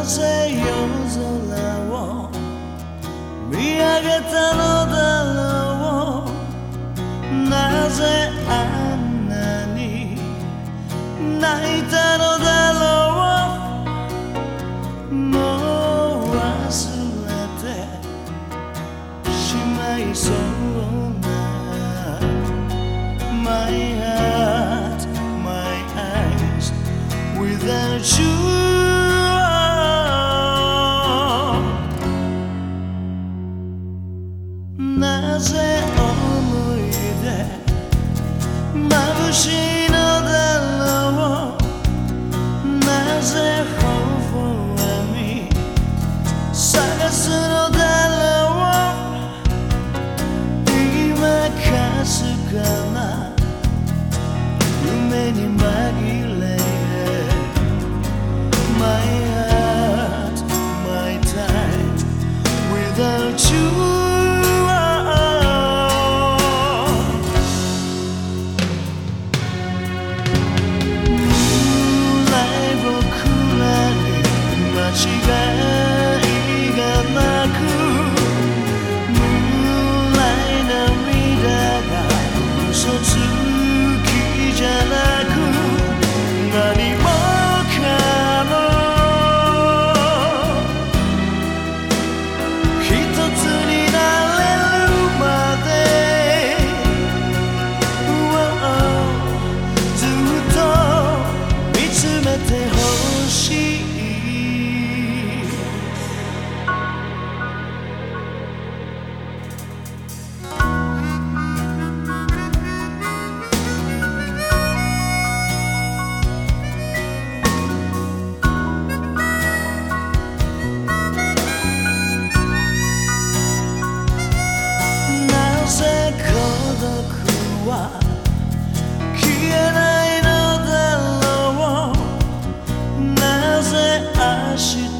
ぜ夜空を見上げたのだろう。なぜあんなに泣いたのだろう。もう忘れてしまいそうな My heart, my eyes without you。なぜ思い出眩しいのだろう。なぜ微笑み探すのだろう。今かすかな夢に紛れ My heart, my time without you。間違いがなく無頼な涙が嘘つきじゃなく何もかも一つになれるまでずっと見つめてほしい。消えないのだろう。なぜ明日